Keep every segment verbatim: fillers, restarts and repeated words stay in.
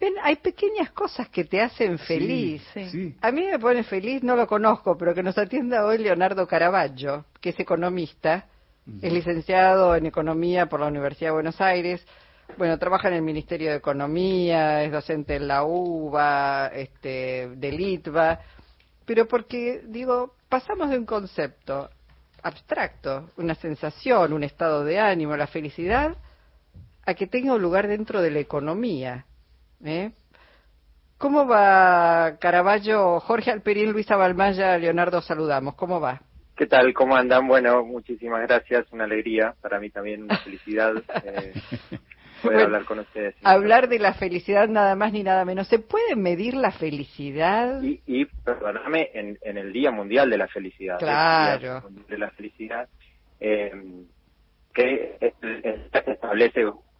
Ven, hay pequeñas cosas que te hacen feliz. Sí, sí. A mí me pone feliz, no lo conozco, pero que nos atienda hoy Leonardo Caravaggio, que es economista, uh-huh. Es licenciado en Economía por la Universidad de Buenos Aires. Bueno, trabaja en el Ministerio de Economía, es docente en la UBA, este, del ITBA, pero porque, digo, pasamos de un concepto abstracto, una sensación, un estado de ánimo, la felicidad, a que tenga un lugar dentro de la economía. ¿Eh? ¿Cómo va Caravaggio? Jorge Alperín, Luisa Balmaya, Leonardo, saludamos. ¿Cómo va? ¿Qué tal? ¿Cómo andan? Bueno, muchísimas gracias. Una alegría. Para mí también una felicidad eh, poder bueno, hablar con ustedes. Hablar de la felicidad nada más ni nada menos. ¿Se puede medir la felicidad? Y, y perdóname, en, en el Día Mundial de la Felicidad. Claro. El Día Mundial de la Felicidad, eh, que se establece...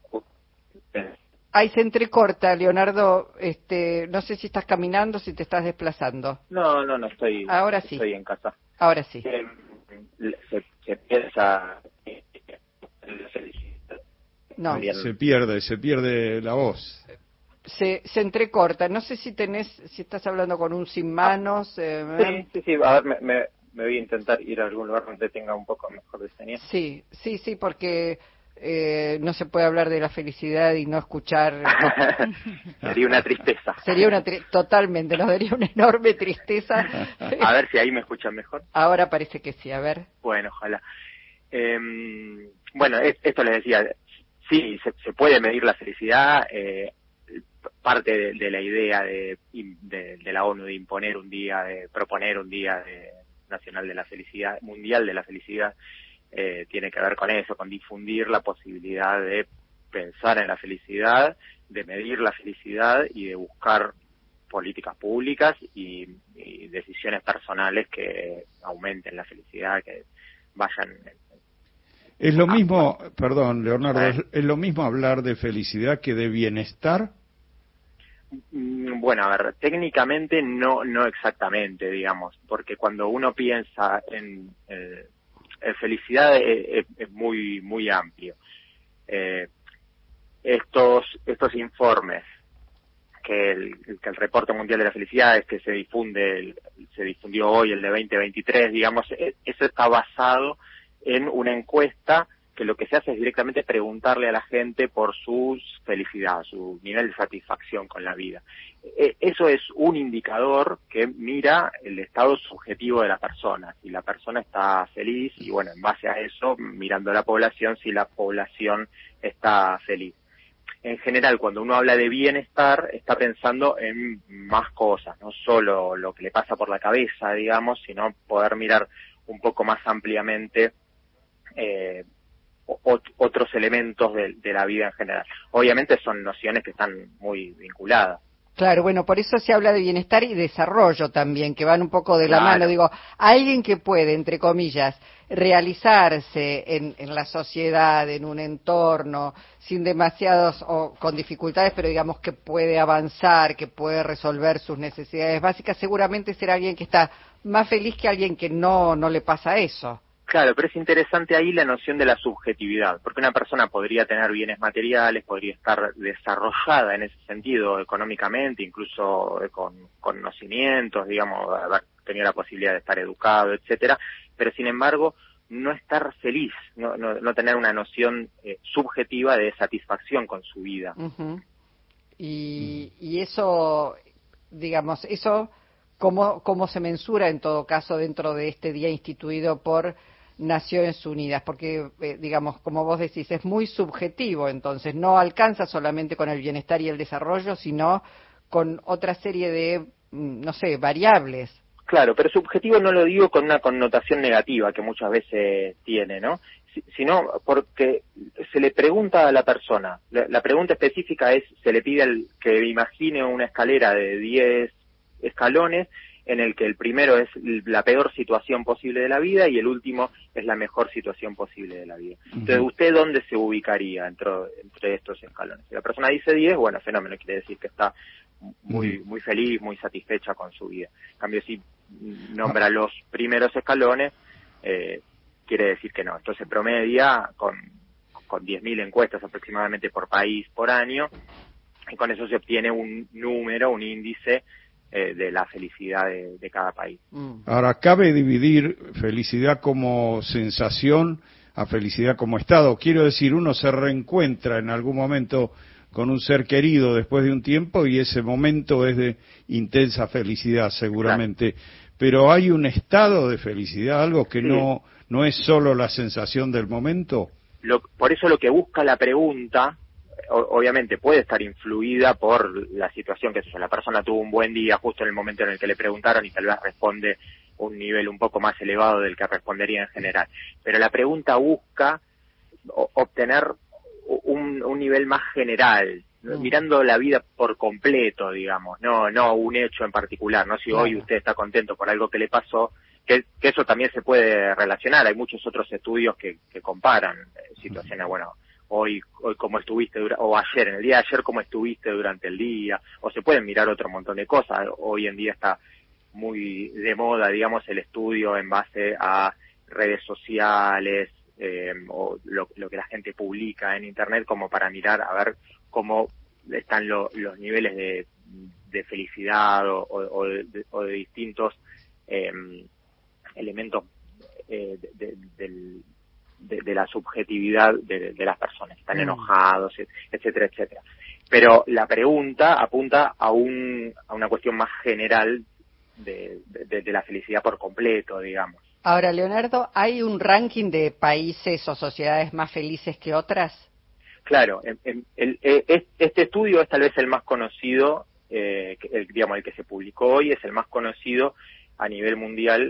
Ahí se entrecorta, Leonardo, este, no sé si estás caminando, si te estás desplazando. No, no, no estoy. Ahora sí. Estoy en casa. Ahora sí. Eh, se, se piensa en la felicidad. No. También. Se pierde, se pierde la voz. Se, se entrecorta. No sé si tenés, si estás hablando con un sin manos. Eh, sí, sí, sí. A ver, me, me, me voy a intentar ir a algún lugar donde tenga un poco mejor de señal. Sí, sí, sí, porque Eh, no se puede hablar de la felicidad y no escuchar. Sería una tristeza. Sería una tri- totalmente, nos daría una enorme tristeza. A ver si ahí me escuchan mejor. Ahora parece que sí, a ver. Bueno, ojalá. Eh, bueno, es, esto les decía, sí, se, se puede medir la felicidad. Eh, parte de, de la idea de, de, de la ONU de imponer un día, de proponer un día de, nacional de la felicidad, mundial de la felicidad. Eh, tiene que ver con eso, con difundir la posibilidad de pensar en la felicidad, de medir la felicidad y de buscar políticas públicas y, y decisiones personales que aumenten la felicidad, que vayan... Es lo mismo, perdón, Leonardo, ¿es, es lo mismo hablar de felicidad que de bienestar? Bueno, a ver, técnicamente no, no exactamente, digamos, porque cuando uno piensa en... en felicidad es, es, es muy muy amplio. Eh, estos estos informes que el, que el reporte mundial de la felicidad es que se difunde el, se difundió hoy, el de veinte veintitrés, digamos, eso está basado en una encuesta que lo que se hace es directamente preguntarle a la gente por su felicidad, su nivel de satisfacción con la vida. Eso es un indicador que mira el estado subjetivo de la persona, si la persona está feliz y, bueno, en base a eso, mirando a la población, si la población está feliz. En general, cuando uno habla de bienestar, está pensando en más cosas, no solo lo que le pasa por la cabeza, digamos, sino poder mirar un poco más ampliamente eh, otros elementos de, de la vida en general. Obviamente son nociones que están muy vinculadas. Claro, bueno, por eso se habla de bienestar y desarrollo también, que van un poco de claro. la mano. Digo, alguien que puede, entre comillas, realizarse en, en la sociedad, en un entorno, sin demasiados, o con dificultades, pero digamos que puede avanzar, que puede resolver sus necesidades básicas, seguramente será alguien que está más feliz que alguien que no, no le pasa eso. Claro, pero es interesante ahí la noción de la subjetividad, porque una persona podría tener bienes materiales, podría estar desarrollada en ese sentido económicamente, incluso con conocimientos, digamos, haber tenido la posibilidad de estar educado, etcétera, pero sin embargo no estar feliz, no, no, no tener una noción eh, subjetiva de satisfacción con su vida. Uh-huh. Y, y eso, digamos, eso, ¿cómo, cómo se mensura en todo caso dentro de este día instituido por Naciones Unidas? Porque, eh, digamos, como vos decís, es muy subjetivo, entonces no alcanza solamente con el bienestar y el desarrollo, sino con otra serie de, no sé, variables. Claro, pero subjetivo no lo digo con una connotación negativa que muchas veces tiene, ¿no? Sino porque se le pregunta a la persona, la, la pregunta específica es, se le pide el, que imagine una escalera de diez escalones, en el que el primero es la peor situación posible de la vida y el último es la mejor situación posible de la vida. Entonces, ¿usted dónde se ubicaría entre, entre estos escalones? Si la persona dice diez, bueno, fenómeno, quiere decir que está muy muy feliz, muy satisfecha con su vida. En cambio, si nombra los primeros escalones, eh, quiere decir que no. Esto se promedia con, con diez mil encuestas aproximadamente por país por año, y con eso se obtiene un número, un índice eh, de la felicidad de, de cada país. Ahora, ¿cabe dividir felicidad como sensación a felicidad como estado? Quiero decir, uno se reencuentra en algún momento con un ser querido después de un tiempo y ese momento es de intensa felicidad seguramente, claro. Pero hay un estado de felicidad, algo que sí. no no es solo la sensación del momento. Lo, por eso lo que busca la pregunta, o, obviamente puede estar influida por la situación, que la persona tuvo un buen día justo en el momento en el que le preguntaron y tal vez responde un nivel un poco más elevado del que respondería en general, pero la pregunta busca o, obtener un, un nivel más general, mm. mirando la vida por completo, digamos, no no un hecho en particular, no si claro. hoy usted está contento por algo que le pasó, que, que eso también se puede relacionar, hay muchos otros estudios que, que comparan situaciones, bueno, hoy hoy cómo estuviste, o ayer, en el día de ayer cómo estuviste durante el día, o se pueden mirar otro montón de cosas, hoy en día está muy de moda, digamos, el estudio en base a redes sociales, eh, o lo, lo que la gente publica en internet, como para mirar a ver cómo están lo, los niveles de, de felicidad o, o, de, o de distintos eh, elementos eh, de, de, de, de la subjetividad de, de las personas, están mm. enojados, etcétera, etcétera. Pero la pregunta apunta a un a una cuestión más general de, de, de la felicidad por completo, digamos. Ahora, Leonardo, ¿hay un ranking de países o sociedades más felices que otras? Claro, en, en, el, este estudio es tal vez el más conocido, eh, el, digamos, el que se publicó hoy, es el más conocido a nivel mundial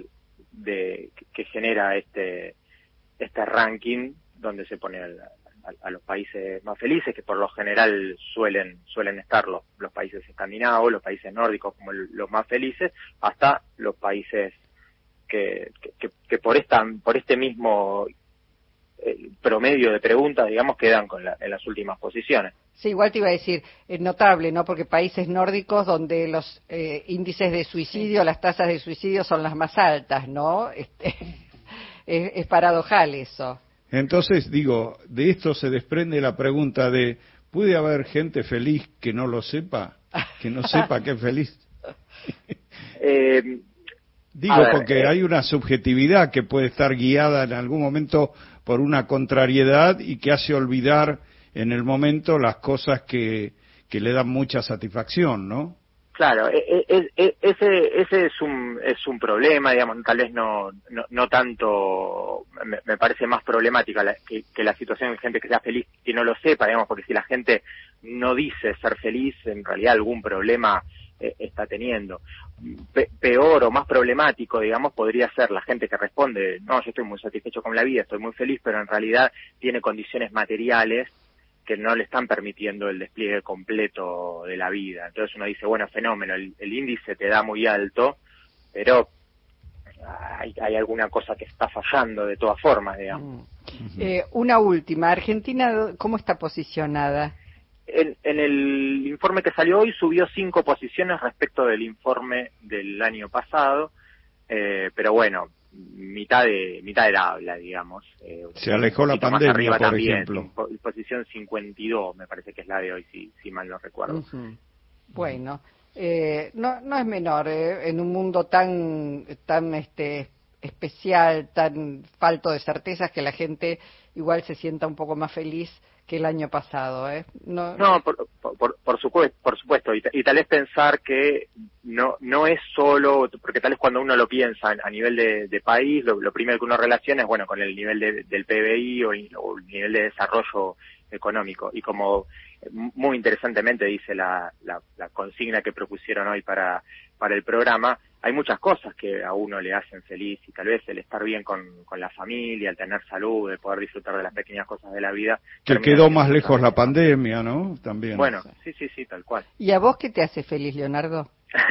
de que, que genera este este ranking donde se pone a, a, a los países más felices, que por lo general suelen suelen estar los, los países escandinavos, los países nórdicos como el, los más felices, hasta los países que, que, que por esta por este mismo eh, promedio de preguntas, digamos, quedan con la, en las últimas posiciones. Sí, igual te iba a decir, es notable, ¿no? Porque países nórdicos donde los eh, índices de suicidio, las tasas de suicidio son las más altas, ¿no? Este, es, es paradojal eso. Entonces, digo, de esto se desprende la pregunta de, ¿puede haber gente feliz que no lo sepa? Que no sepa que es feliz. eh, Digo, ver, porque eh, hay una subjetividad que puede estar guiada en algún momento por una contrariedad y que hace olvidar en el momento las cosas que, que le dan mucha satisfacción, ¿no? Claro, e, e, e, ese ese es un es un problema, digamos, tal vez no no, no tanto, me, me parece más problemática la, que, que la situación de gente que sea feliz que no lo sepa, digamos, porque si la gente no dice ser feliz, en realidad algún problema eh, está teniendo. Pe, peor o más problemático, digamos, podría ser la gente que responde, no, yo estoy muy satisfecho con la vida, estoy muy feliz, pero en realidad tiene condiciones materiales que no le están permitiendo el despliegue completo de la vida. Entonces uno dice, bueno, fenómeno, el, el índice te da muy alto, pero hay, hay alguna cosa que está fallando de todas formas, digamos. Mm. Eh, una última, ¿Argentina cómo está posicionada? En, en el informe que salió hoy subió cinco posiciones respecto del informe del año pasado, eh, pero bueno, mitad de mitad de la habla, digamos. Eh, Se alejó la pandemia, arriba por también, ejemplo. Posición cincuenta y dos, me parece que es la de hoy, si, si mal no recuerdo. Uh-huh. Bueno, eh, no no es menor, eh, en un mundo tan tan este especial, tan falto de certezas, que la gente igual se sienta un poco más feliz que el año pasado, ¿eh? No, no por, por, por supuesto, por supuesto, y, y tal vez pensar que no no es solo, porque tal vez cuando uno lo piensa a nivel de, de país, lo, lo primero que uno relaciona es, bueno, con el nivel de, del P B I o, o el nivel de desarrollo económico, y como muy interesantemente dice la, la, la consigna que propusieron hoy para, para el programa, hay muchas cosas que a uno le hacen feliz, y tal vez el estar bien con, con la familia, el tener salud, el poder disfrutar de las pequeñas cosas de la vida. Que quedó más lejos la pandemia, ¿no? También. Bueno, sí, sí, sí, tal cual. ¿Y a vos qué te hace feliz, Leonardo?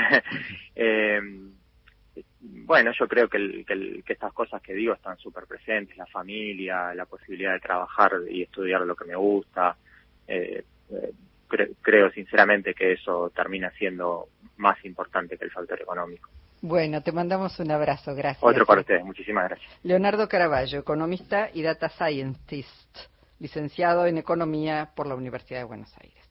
eh, bueno, yo creo que, el, que, el, que estas cosas que digo están súper presentes, la familia, la posibilidad de trabajar y estudiar lo que me gusta. Eh, eh, cre, creo sinceramente que eso termina siendo más importante que el factor económico. Bueno, te mandamos un abrazo, gracias. Otro para ustedes, muchísimas gracias. Leonardo Caraballo, economista y data scientist, licenciado en Economía por la Universidad de Buenos Aires.